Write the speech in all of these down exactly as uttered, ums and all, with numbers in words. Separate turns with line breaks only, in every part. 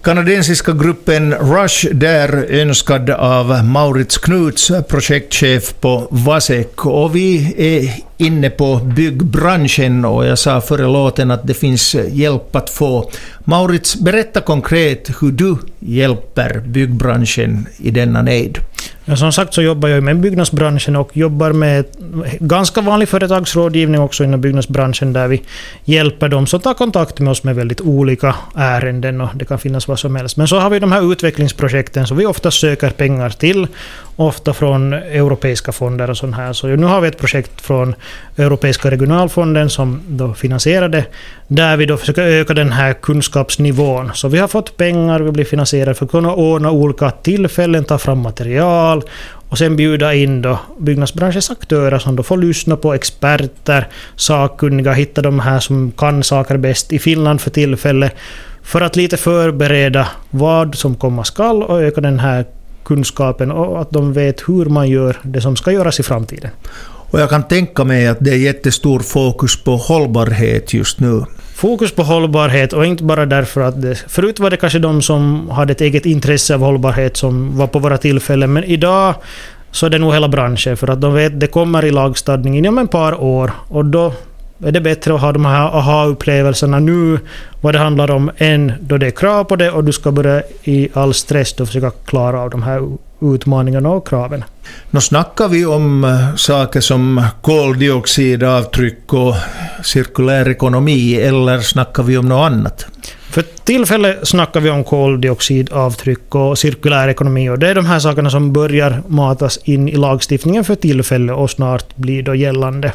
Kanadensiska gruppen Rush, där önskad av Maurits Knuts, projektchef på Vasek. Och vi är inne på byggbranschen och jag sa före låten att det finns hjälp att få. Maurits, berätta konkret hur du hjälper byggbranschen i denna need.
Ja, som sagt så jobbar jag med byggnadsbranschen och jobbar med ganska vanlig företagsrådgivning också inom byggnadsbranschen där vi hjälper dem som tar kontakt med oss med väldigt olika ärenden och det kan finnas vad som helst. Men så har vi de här utvecklingsprojekten som vi ofta söker pengar till, ofta från europeiska fonder och sånt här. Så nu har vi ett projekt från Europeiska regionalfonden som då finansierade där vi då försöker öka den här kunskapsnivån. Så vi har fått pengar, vi blir finansierade för att kunna ordna olika tillfällen, ta fram material och sen bjuda in då byggnadsbranschens aktörer som då får lyssna på experter, sakkunniga, hitta de här som kan saker bäst i Finland för tillfället för att lite förbereda vad som komma skall och öka den här kunskapen och att de vet hur man gör det som ska göras i framtiden.
Och jag kan tänka mig att det är jättestor fokus på hållbarhet just nu.
Fokus på hållbarhet och inte bara därför att det, förut var det kanske de som hade ett eget intresse av hållbarhet som var på våra tillfällen, men idag så är det nog hela branschen för att de vet att det kommer i lagstadning inom en par år och då är det bättre att ha de här aha-upplevelserna nu vad det handlar om än då det är krav på det och du ska börja i all stress och försöka klara av de här utmaningarna och kraven.
Nu snackar vi om saker som koldioxidavtryck och cirkulär ekonomi eller snackar vi om något annat?
För tillfället snackar vi om koldioxidavtryck och cirkulär ekonomi och det är de här sakerna som börjar matas in i lagstiftningen för tillfället och snart blir då gällande.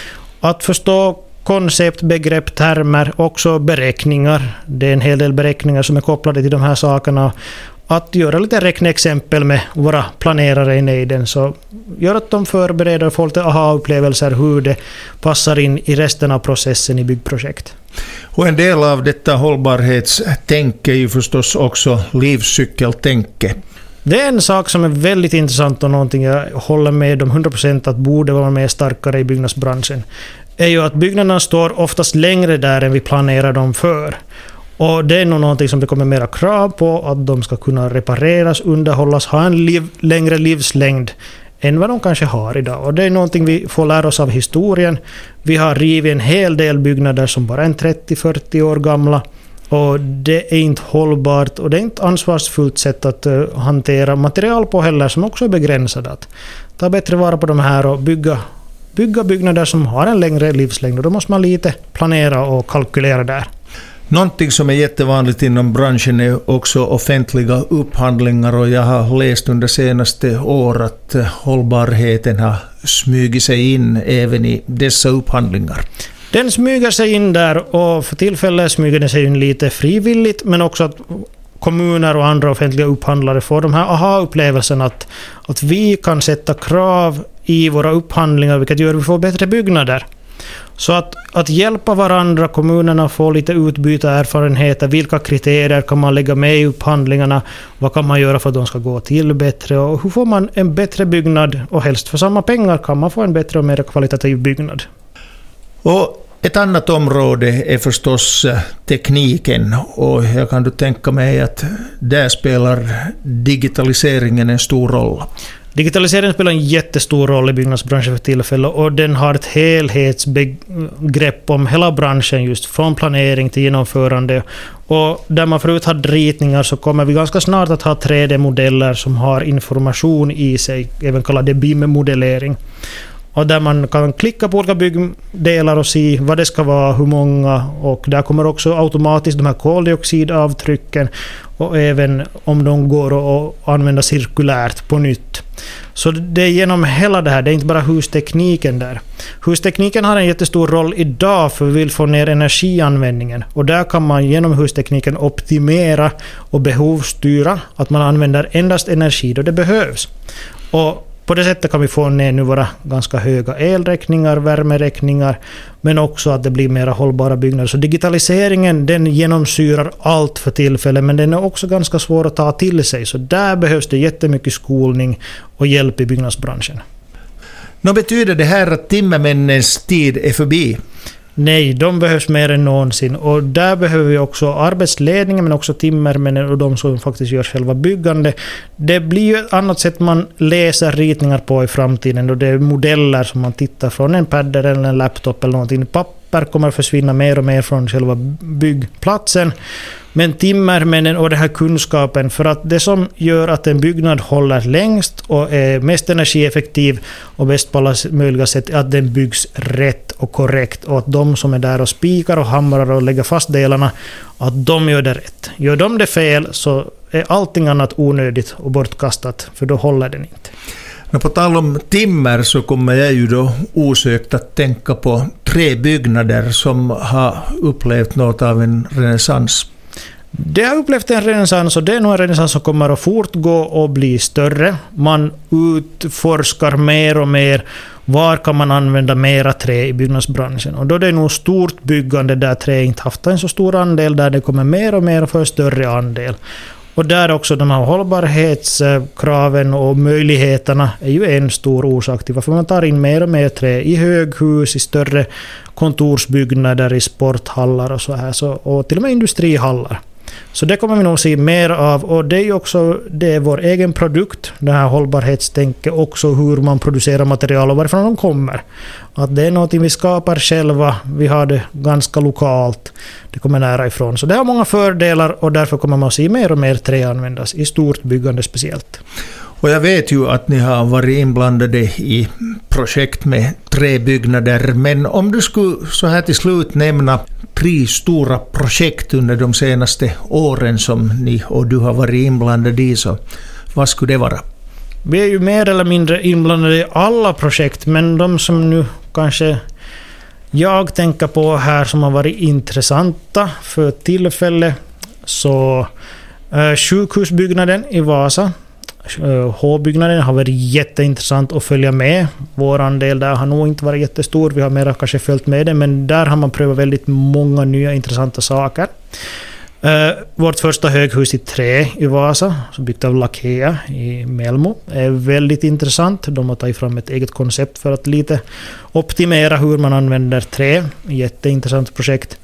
Att förstå koncept, begrepp, termer, också beräkningar. Det är en hel del beräkningar som är kopplade till de här sakerna. Att göra lite räkneexempel med våra planerare i nejden så gör att de förbereder och får lite aha-upplevelser hur det passar in i resten av processen i byggprojekt.
Och en del av detta hållbarhetstänk är ju förstås också livscykeltänke.
Det är en sak som är väldigt intressant och någonting jag håller med om hundra procent att borde vara mer starkare i byggnadsbranschen är ju att byggnaderna står oftast längre där än vi planerar dem för. Och det är nog någonting som det kommer mera krav på att de ska kunna repareras, underhållas, ha en liv, längre livslängd än vad de kanske har idag. Och det är någonting vi får lära oss av historien. Vi har rivit en hel del byggnader som bara är trettio till fyrtio år gamla. Och det är inte hållbart och det är inte ansvarsfullt sätt att uh, hantera material på heller som också är begränsade. Att ta bättre vara på de här och bygga, bygga byggnader som har en längre livslängd. Och då måste man lite planera och kalkylera där.
Någonting som är jättevanligt inom branschen är också offentliga upphandlingar och jag har läst under senaste år att hållbarheten har smugit sig in även i dessa upphandlingar.
Den smyger sig in där och för tillfället smyger den sig in lite frivilligt men också att kommuner och andra offentliga upphandlare får de här aha-upplevelsen att, att vi kan sätta krav i våra upphandlingar vilket gör att vi får bättre byggnader. Så att, att hjälpa varandra, kommunerna får lite utbyta erfarenheter, vilka kriterier kan man lägga med i upphandlingarna, vad kan man göra för att de ska gå till bättre och hur får man en bättre byggnad och helst för samma pengar kan man få en bättre och mer kvalitativ byggnad.
Och ett annat område är förstås tekniken och jag kan då tänka mig att där spelar digitaliseringen en stor roll.
Digitaliseringen spelar en jättestor roll i byggnadsbranschen för tillfället och den har ett helhetsbegrepp om hela branschen just från planering till genomförande. Och där man förut hade ritningar så kommer vi ganska snart att ha tre D-modeller som har information i sig, även kallad B I M-modellering. Och där man kan klicka på olika byggdelar och se vad det ska vara, hur många. Och där kommer också automatiskt de här koldioxidavtrycken och även om de går att använda cirkulärt på nytt. Så det är genom hela det här, det är inte bara hustekniken där. Hustekniken har en jättestor roll idag för vi vill få ner energianvändningen. Och där kan man genom hustekniken optimera och behovsstyra att man använder endast energi då det behövs. Och på det sättet kan vi få ner nu våra ganska höga elräkningar, värmeräkningar, men också att det blir mer hållbara byggnader. Så digitaliseringen den genomsyrar allt för tillfället, men den är också ganska svår att ta till sig. Så där behövs det jättemycket skolning och hjälp i byggnadsbranschen.
Vad betyder det här att timmermännens tid är förbi?
Nej, de behövs mer än någonsin. Och där behöver vi också arbetsledningen men också timmermännen och de som faktiskt gör själva byggande. Det blir ju ett annat sätt man läser ritningar på i framtiden. Och det är modeller som man tittar från en pad eller en laptop eller någonting. Papper kommer att försvinna mer och mer från själva byggplatsen. Men timmermännen och den här kunskapen, för att det som gör att en byggnad håller längst och är mest energieffektiv och bäst på alla möjliga sätt är att den byggs rätt och korrekt och att de som är där och spikar och hamrar och lägger fast delarna, att de gör det rätt. Gör de det fel så är allting annat onödigt och bortkastat, för då håller den inte.
Men på tal om timmer så kommer jag ju då osökt att tänka på tre byggnader som har upplevt något av en renässans.
Det har upplevt en renässans och det är nog en renässans som kommer att fortgå och bli större. Man utforskar mer och mer var kan man använda mera trä i byggnadsbranschen. Och då är det nog stort byggande där trä inte haft en så stor andel, där det kommer mer och mer och för större andel. Och där också de här hållbarhetskraven och möjligheterna är ju en stor orsak till varför man tar in mer och mer trä i höghus, i större kontorsbyggnader, i sporthallar och så här, så, och till och med industrihallar. Så det kommer vi nog se mer av, och det är ju också det är vår egen produkt, det här hållbarhetstänket, också hur man producerar material och varifrån de kommer. Att det är något vi skapar själva, vi har det ganska lokalt, det kommer nära ifrån. Så det har många fördelar och därför kommer man att se mer och mer trä användas i stort byggande speciellt.
Och jag vet ju att ni har varit inblandade i projekt med träbyggnader, men om du skulle så här till slut nämna tre stora projekt under de senaste åren som ni och du har varit inblandade i, så vad skulle det vara?
Vi är ju mer eller mindre inblandade i alla projekt, men de som nu kanske jag tänker på här som har varit intressanta för tillfället, så eh, sjukhusbyggnaden i Vasa, H-byggnaden har varit jätteintressant att följa med. Vår del där har nog inte varit jättestor, vi har mer kanske följt med det, men där har man prövat väldigt många nya intressanta saker. Uh, vårt första höghus i trä i Vasa, som byggt av Lakea i Melmo, är väldigt intressant. De har tagit fram ett eget koncept för att lite optimera hur man använder trä. Jätteintressant projekt.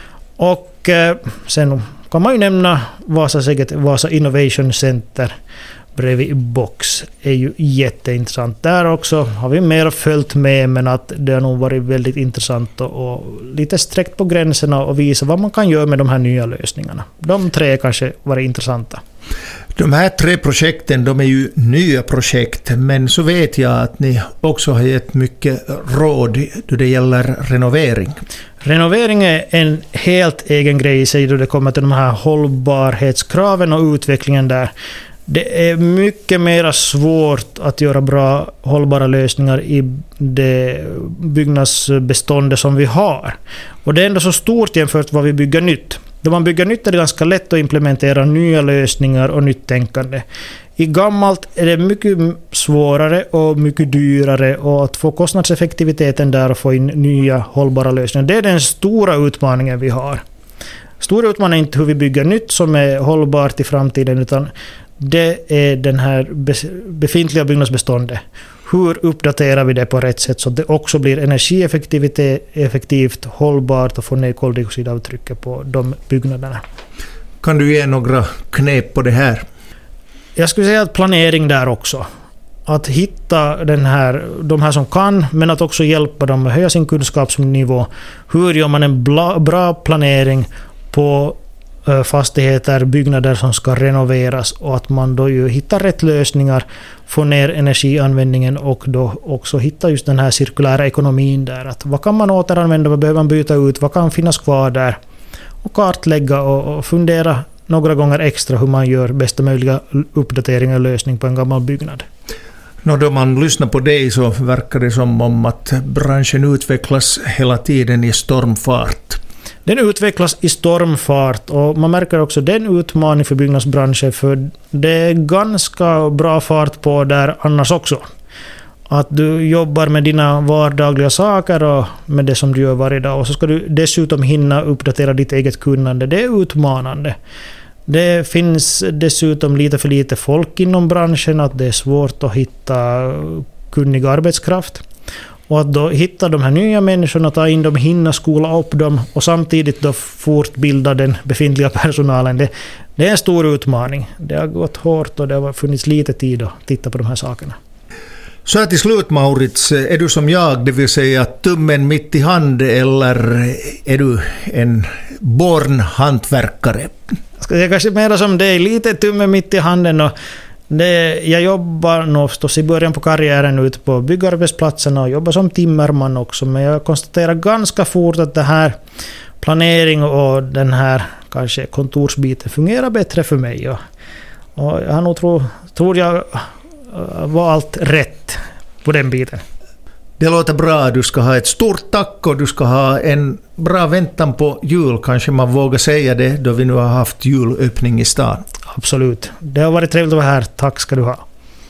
Och uh, sen kan man ju nämna Vasas eget Vasa Innovation Center bredvid Box, är ju jätteintressant. Där också har vi mer följt med, men att det har nog varit väldigt intressant och, och lite sträckt på gränserna och visa vad man kan göra med de här nya lösningarna. De tre kanske var intressanta.
De här tre projekten, de är ju nya projekt, men så vet jag att ni också har gett mycket råd då det gäller renovering.
Renovering är en helt egen grej i sig då det kommer till de här hållbarhetskraven och utvecklingen där. Det är mycket mer svårt att göra bra hållbara lösningar i det byggnadsbeståndet som vi har. Och det är ändå så stort jämfört med vad vi bygger nytt. Då man bygger nytt är det ganska lätt att implementera nya lösningar och nytt tänkande. I gammalt är det mycket svårare och mycket dyrare, och att få kostnadseffektiviteten där och få in nya hållbara lösningar. Det är den stora utmaningen vi har. Stora utmaningen är inte hur vi bygger nytt som är hållbart i framtiden, utan det är den här befintliga byggnadsbeståndet. Hur uppdaterar vi det på rätt sätt så att det också blir energieffektivt, hållbart och får ner koldioxidavtrycket på de byggnaderna.
Kan du ge några knep på det här?
Jag skulle säga att planering där också. Att hitta den här, de här som kan, men att också hjälpa dem att höja sin kunskapsnivå. Hur gör man en bra planering på fastigheter, byggnader som ska renoveras, och att man då ju hittar rätt lösningar, får ner energianvändningen och då också hitta just den här cirkulära ekonomin där. Att vad kan man återanvända, vad behöver man byta ut, vad kan finnas kvar där, och kartlägga och, och fundera några gånger extra hur man gör bästa möjliga uppdatering och lösning på en gammal byggnad.
Nå, då man lyssnar på dig så verkar det som om att branschen utvecklas hela tiden i stormfart.
Den utvecklas i stormfart, och man märker också den utmaning för byggnadsbranschen, för det är ganska bra fart på där annars också. Att du jobbar med dina vardagliga saker och med det som du gör varje dag, och så ska du dessutom hinna uppdatera ditt eget kunnande. Det är utmanande. Det finns dessutom lite för lite folk inom branschen, att det är svårt att hitta kunnig arbetskraft. Och att då hitta de här nya människorna, ta in dem, hinna skola upp dem och samtidigt då fortbilda den befintliga personalen. Det, det är en stor utmaning. Det har gått hårt och det har funnits lite tid att titta på de här sakerna.
Så här till slut, Maurits, är du som jag, det vill säga tummen mitt i hand, eller är du en born-hantverkare?
Jag ska kanske mera som dig, lite tummen mitt i handen. Och det, jag jobbar nog förstås i början på karriären ute på byggarbetsplatserna och jobbar som timmerman också, men jag konstaterar ganska fort att det här planering och den här kanske kontorsbiten fungerar bättre för mig. Och, och jag nog tror, tror jag var allt rätt på den biten.
Det låter bra. Du ska ha ett stort tack och du ska ha en bra väntan på jul. Kanske man vågar säga det då vi nu har haft julöppning i stan.
Absolut. Det har varit trevligt att vara här. Tack ska du ha.